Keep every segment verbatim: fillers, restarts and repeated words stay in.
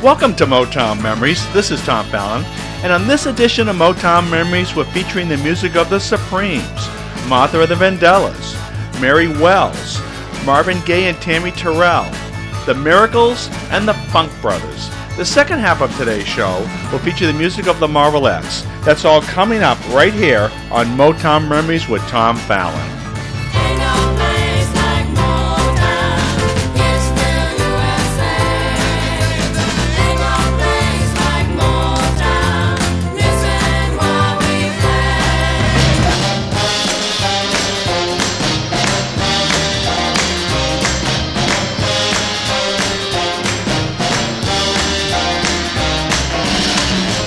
Welcome to Motown Memories. This is Tom Fallon, and on this edition of Motown Memories, we're featuring the music of the Supremes, Martha and the Vandellas, Mary Wells, Marvin Gaye and Tammy Terrell, The Miracles, and the Funk Brothers. The second half of today's show will feature the music of the Marvelettes. That's all coming up right here on Motown Memories with Tom Fallon.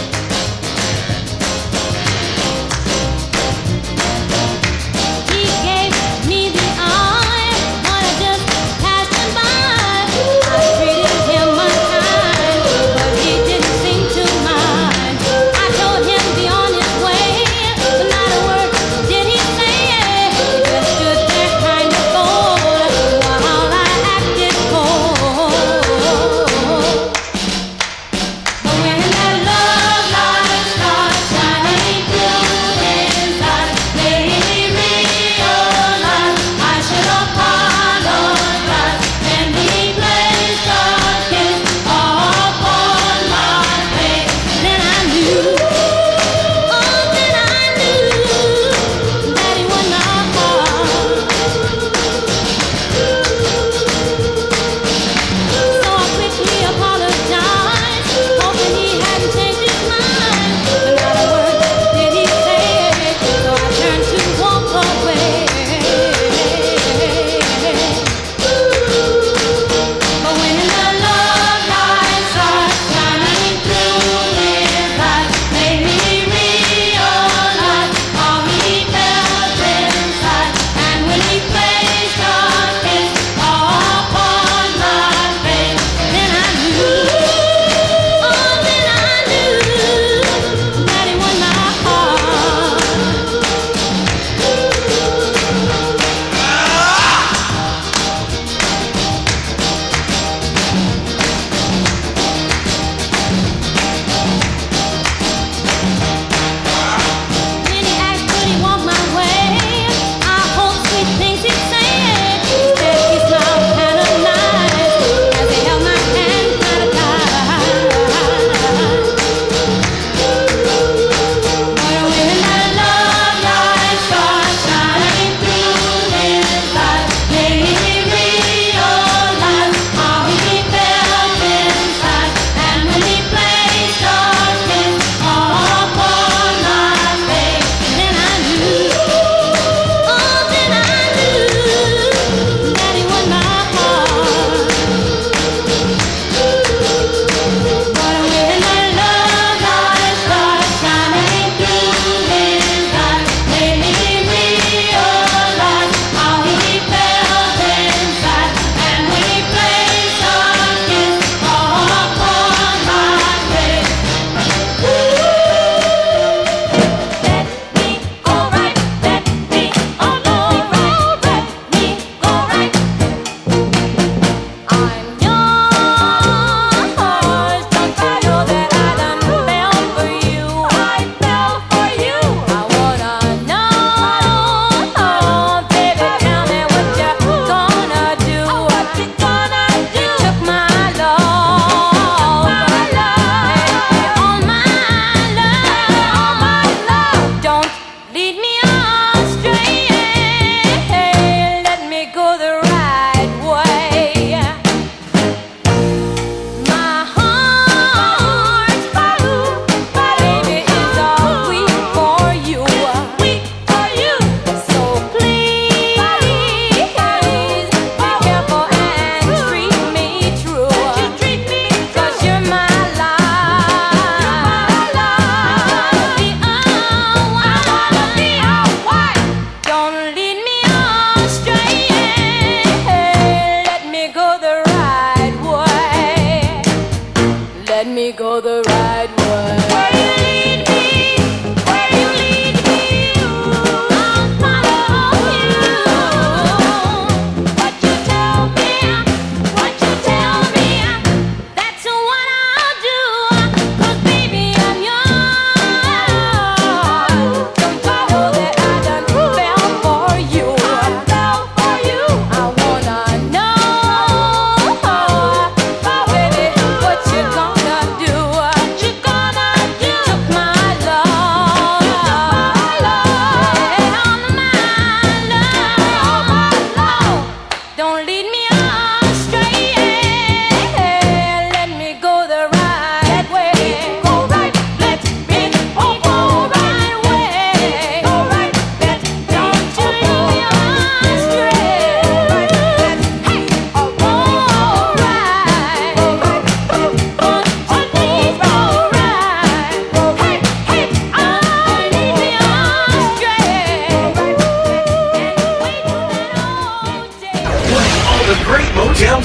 He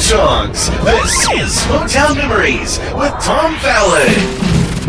songs. This is Motown Memories with Tom Fallon.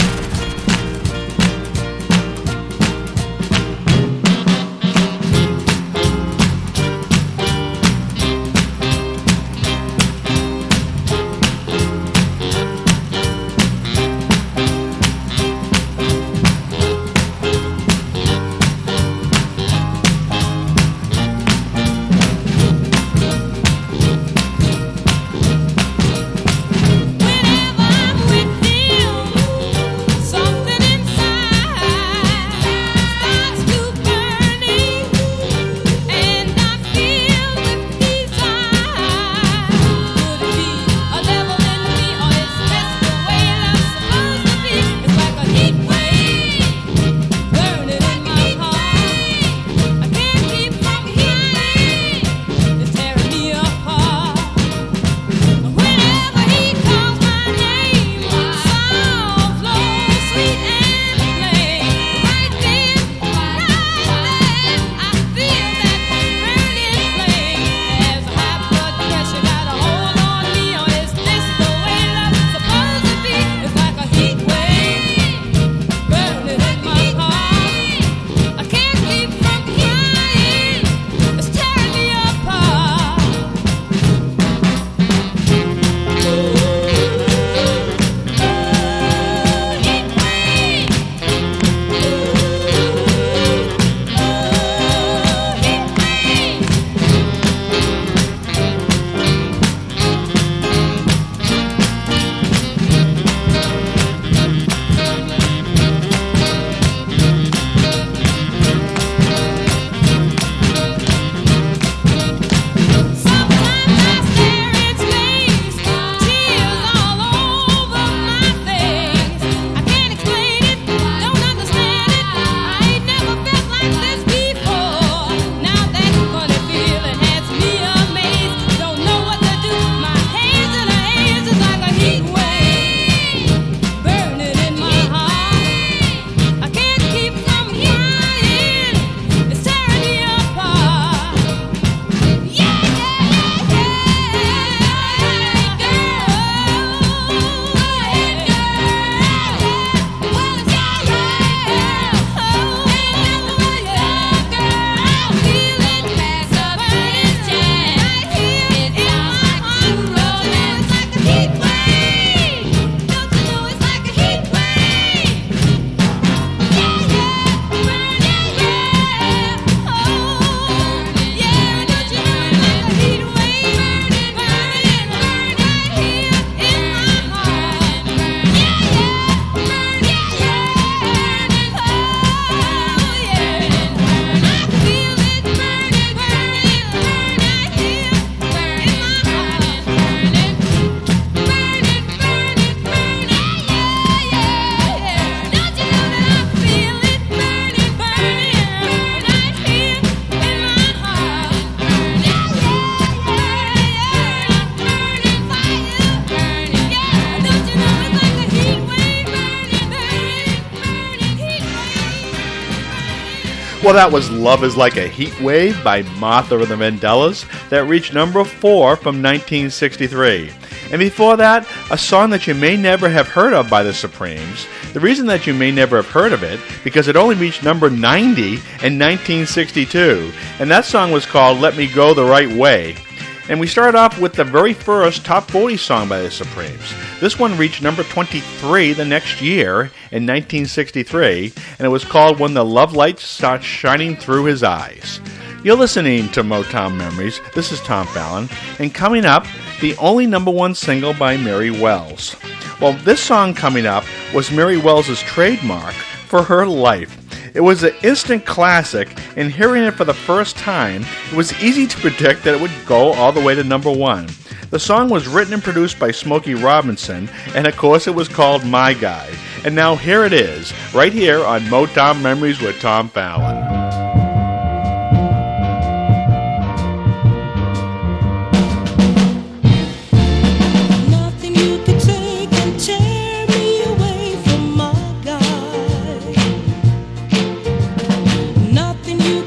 Well, that was Love is Like a Heat Wave by Martha and the Vandellas that reached number four from nineteen sixty-three. And before that, a song that you may never have heard of by the Supremes. The reason that you may never have heard of it, because it only reached number ninety in nineteen sixty-two. And that song was called Let Me Go the Right Way. And we started off with the very first top forty song by the Supremes. This one reached number twenty-three the next year in nineteen sixty-three, and it was called When the Love Light Starts Shining Through His Eyes. You're listening to Motown Memories. This is Tom Fallon, and coming up, the only number one single by Mary Wells. Well, this song coming up was Mary Wells' trademark for her life. It was an instant classic, and hearing it for the first time, it was easy to predict that it would go all the way to number one. The song was written and produced by Smokey Robinson, and of course it was called My Guy. And now here it is, right here on Motown Memories with Tom Fallon.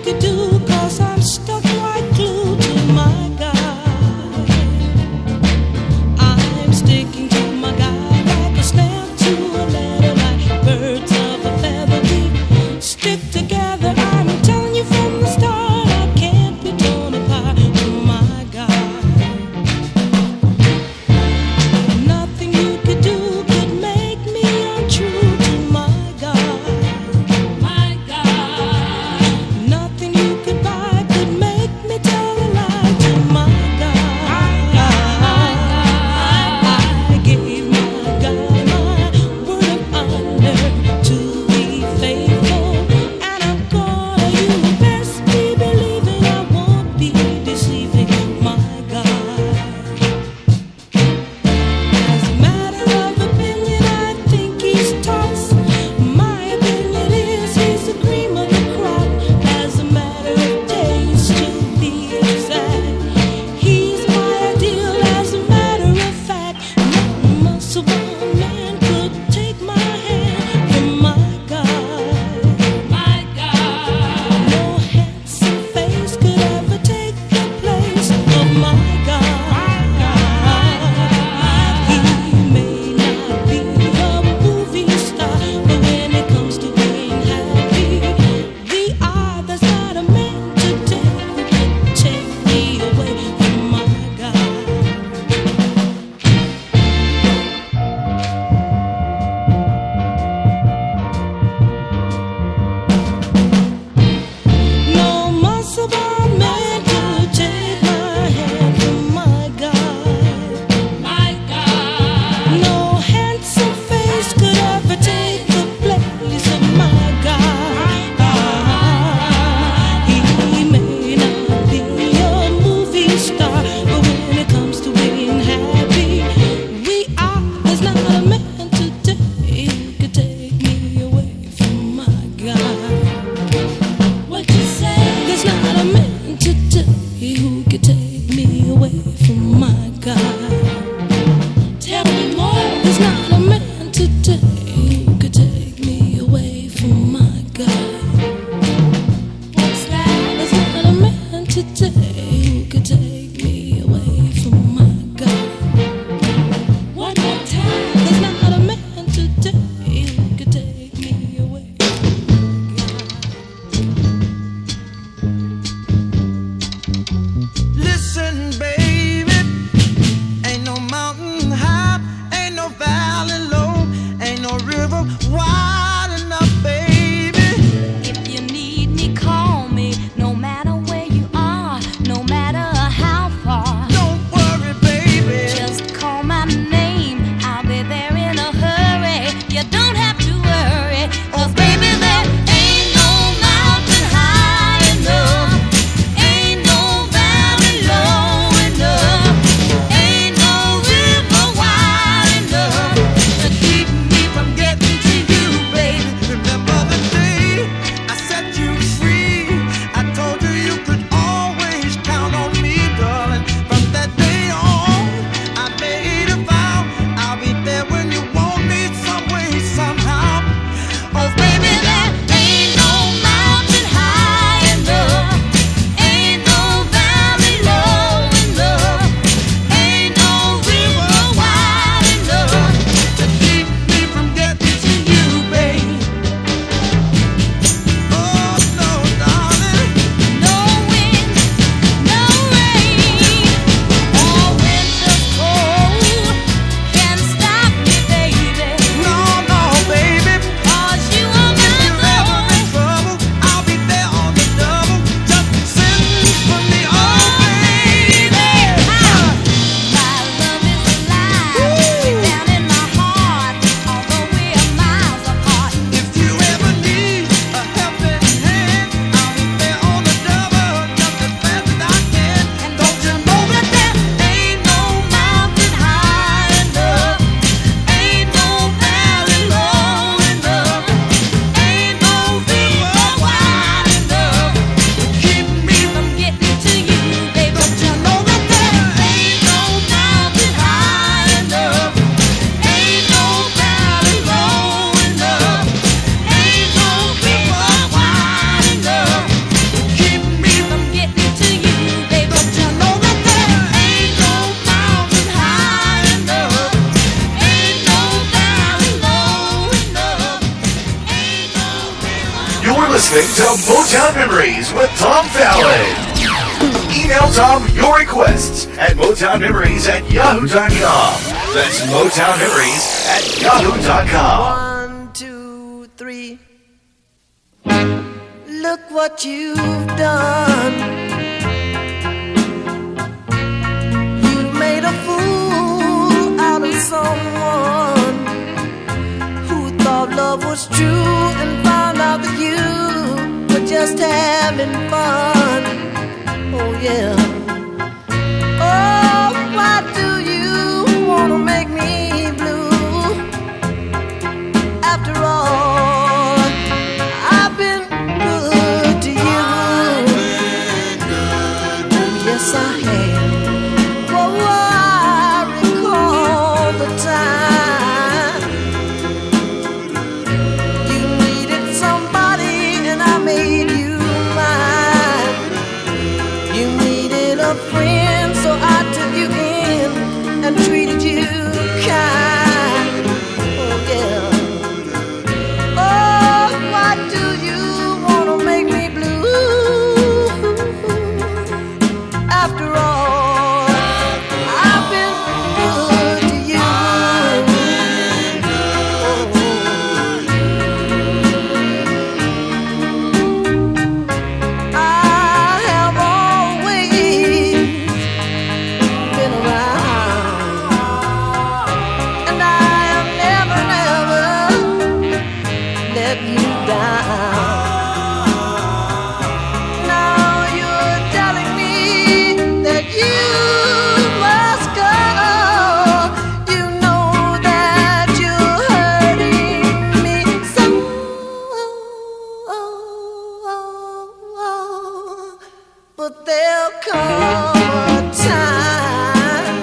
Stuck like glue to my guy. listening to Motown Memories with Tom Fallon. Email Tom your requests at motown memories at yahoo dot com. That's motown memories at yahoo dot com. One, two, three. Look what you've done. You made a fool out of someone who thought love was true and found out that you were just having fun. Oh yeah. Oh, why do you wanna make me blue? After all, I've been good to you. Oh, yes, I have. Oh, I recall the time you needed somebody and I made you mine. You needed a friend, so I took you in and treated you kind. Oh yeah. Oh, why do you wanna make me blue? After all, I've been good to you. I have always been around, and I have never, never let you down. Now you're telling me that you must go. You know that you're hurting me so. But there'll come a time.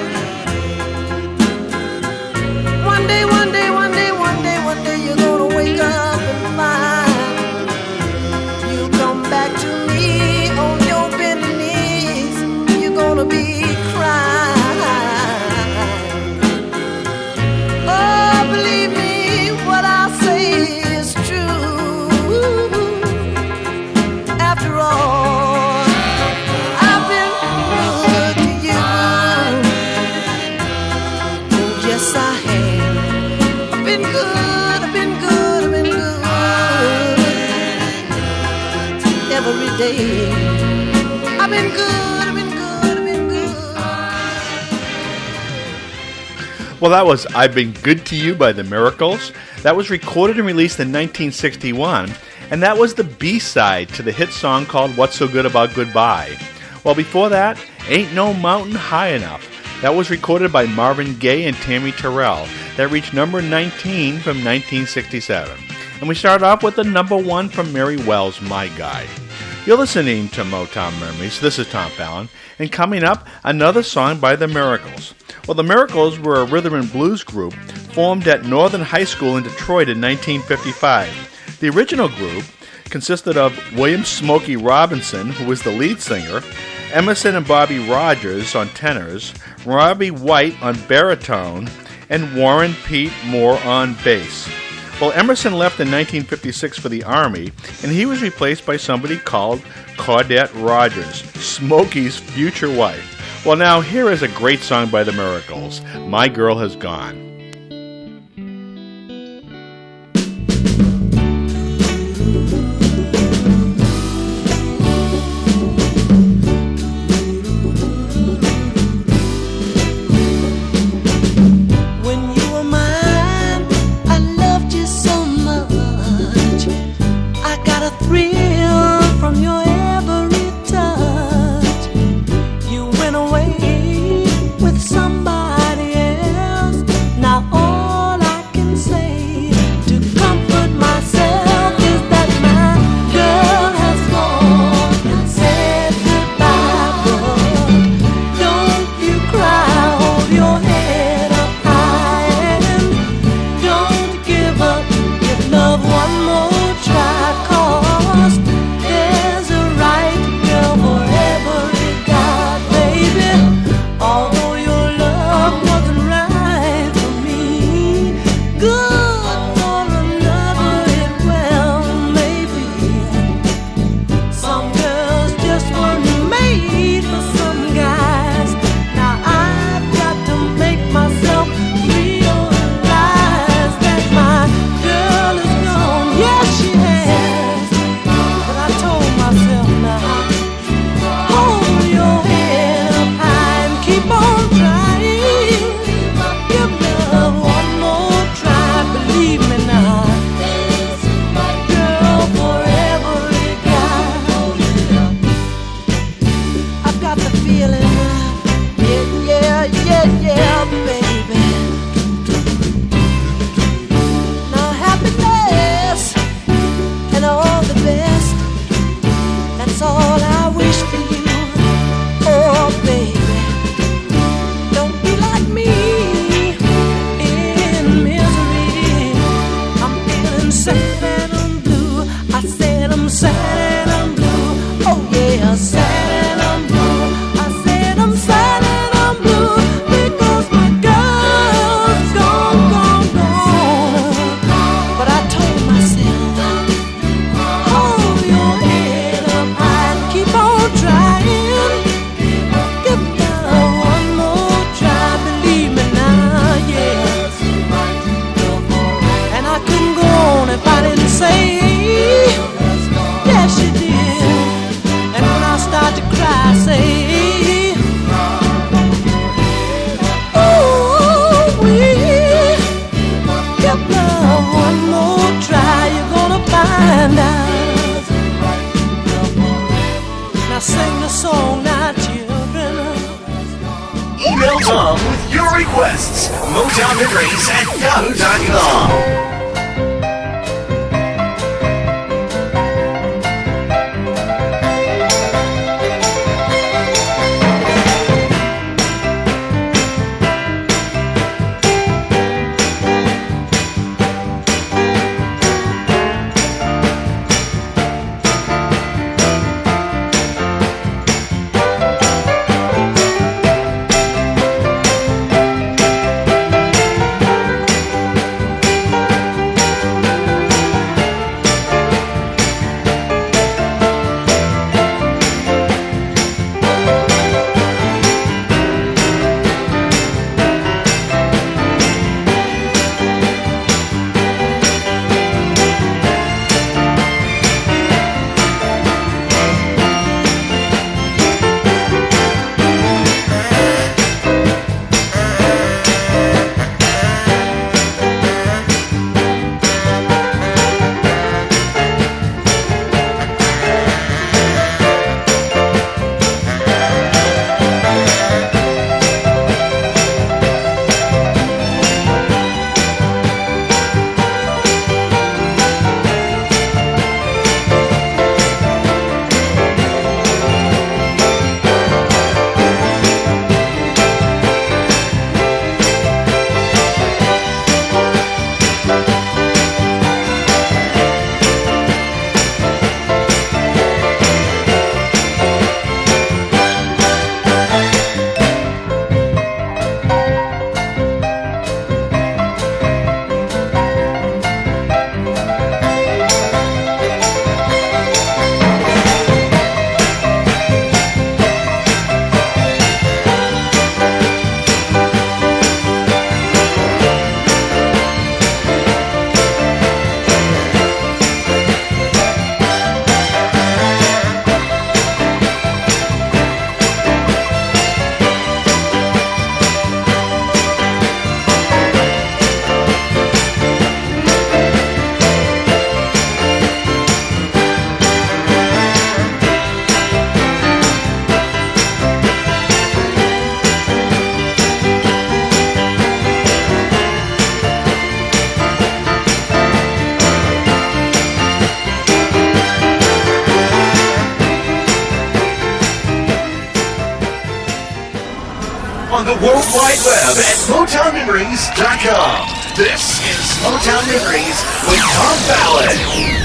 One day, one day, one day, one day, one day you're gonna wake up and find you come back to me on your bending knees. You're gonna be crying. Oh, believe me, what I say is true. After all, I've been good to you. Oh, yes, I have. I've been good, I've been good, I've been good. Every day. I've been good, I've been good, I've been good. Well, that was I've Been Good to You by The Miracles. That was recorded and released in nineteen sixty-one, and that was the B-side to the hit song called What's So Good About Goodbye. Well, before that, Ain't No Mountain High Enough. That was recorded by Marvin Gaye and Tammy Terrell. That reached number nineteen from nineteen sixty-seven. And we start off with the number one from Mary Wells, My Guy. You're listening to Motown Memories. This is Tom Fallon. And coming up, another song by The Miracles. Well, The Miracles were a rhythm and blues group formed at Northern High School in Detroit in nineteen fifty-five. The original group consisted of William Smokey Robinson, who was the lead singer, Emerson and Bobby Rogers on tenors, Robbie White on baritone, and Warren Pete Moore on bass. Well, Emerson left in nineteen fifty-six for the Army, and he was replaced by somebody called Claudette Rogers, Smokey's future wife. Well, now, here is a great song by The Miracles, My Girl Has Gone. When you were mine, I loved you so much. I got a thrill from your every touch. You went away with somebody else. Now all I can say to comfort myself is that my girl has gone and said goodbye. But don't you cry, hold your head up high and don't give up. Give love one more try, 'cause there's a said I'm sad and I'm blue. Oh yeah, sad and I'm blue. I said I'm sad and I'm blue because my girl's gone, gone, gone. But I told myself, hold your head up high and keep on trying. Give love one more try, believe me now, yeah. And I couldn't go on if I didn't say, yes you did. And when I start to cry, I say, ooh, we give love one more try, you're gonna find out. Now sing the song now, children. Email Tom with your requests. Motown Memories at yahoo dot com. On the World Wide Web at Motown Memories dot com. This is Motown Memories with Tom Fallon.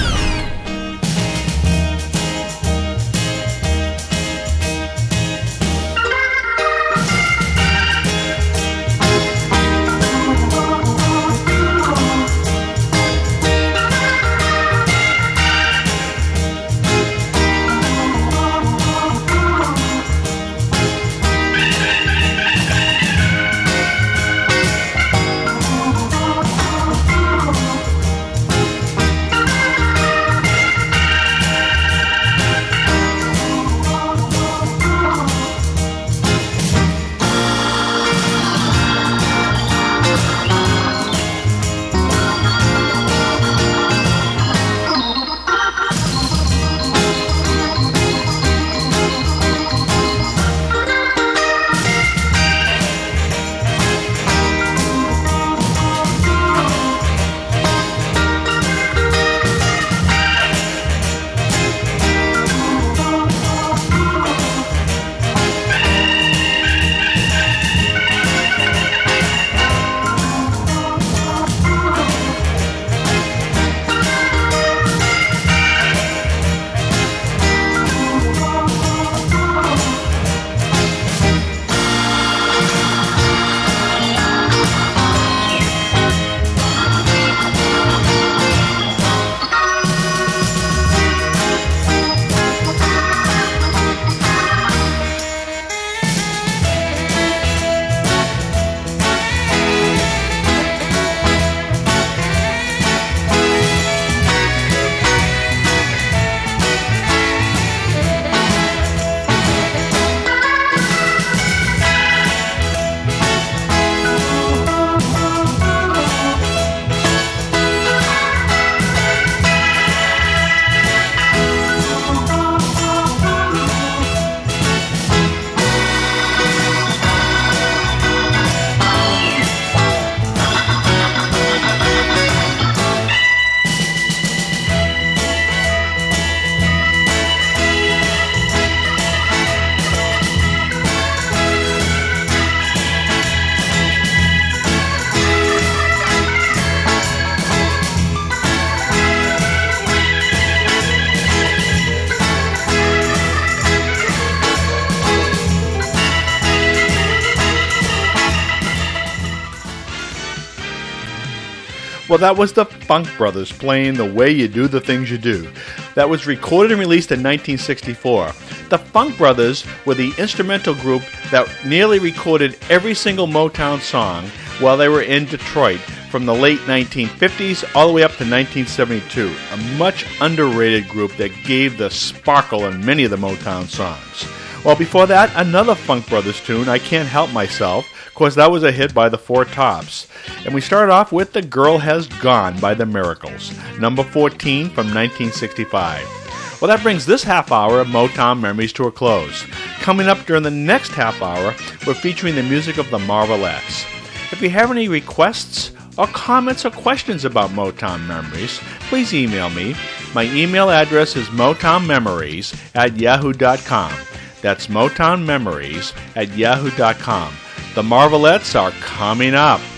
Well, that was the Funk Brothers playing The Way You Do the Things You Do. That was recorded and released in nineteen sixty-four. The Funk Brothers were the instrumental group that nearly recorded every single Motown song while they were in Detroit from the late nineteen fifties all the way up to nineteen seventy-two. A much underrated group that gave the sparkle in many of the Motown songs. Well, before that, another Funk Brothers tune, I Can't Help Myself. Of course, that was a hit by the Four Tops. And we started off with The Girl Has Gone by The Miracles, number fourteen from nineteen sixty-five. Well, that brings this half hour of Motown Memories to a close. Coming up during the next half hour, we're featuring the music of the Marvelettes. If you have any requests or comments or questions about Motown Memories, please email me. My email address is motownmemories at yahoo dot com. That's motownmemories at yahoo dot com. The Marvelettes are coming up.